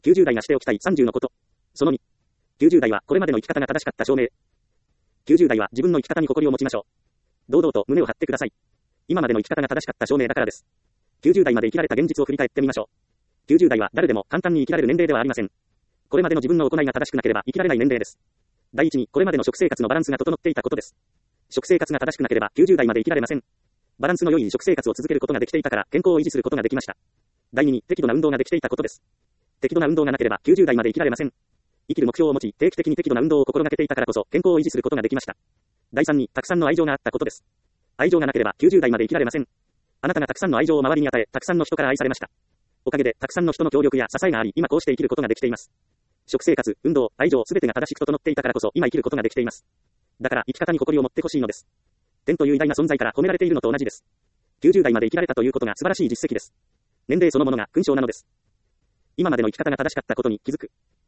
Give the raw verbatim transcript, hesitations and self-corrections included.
きゅうじゅう代がしておきたいさんじゅうのこと。そのに。きゅうじゅう代はこれまでの生き方が正しかった証明。きゅうじゅう代は自分の生き方に誇りを持ちましょう。堂々と胸を張ってください。今までの生き方が正しかった証明だからです。きゅうじゅう代まで生きられた現実を振り返ってみましょう。きゅうじゅう代は誰でも簡単に生きられる年齢ではありません。これまでの自分の行いが正しくなければ生きられない年齢です。第一に、これまでの食生活のバランスが整っていたことです。食生活が正しくなければきゅうじゅう代まで生きられません。バランスの良い食生活を続けることができていたから健康を維持することができました。第二に、適度な運動ができていたことです。適度な運動がなければきゅうじゅう代まで生きられません。生きる目標を持ち、定期的に適度な運動を心がけていたからこそ健康を維持することができました。第三に、たくさんの愛情があったことです。愛情がなければきゅうじゅう代まで生きられません。あなたがたくさんの愛情を周りに与え、たくさんの人から愛されました。おかげでたくさんの人の協力や支えがあり、今こうして生きることができています。食生活、運動、愛情すべてが正しく整っていたからこそ今生きることができています。だから生き方に誇りを持ってほしいのです。天という偉大な存在から褒められているのと同じです。きゅうじゅう代まで生きられたということが素晴らしい実績です。年齢そのものが勲章なのです。今までの生き方が正しかったことに気づく。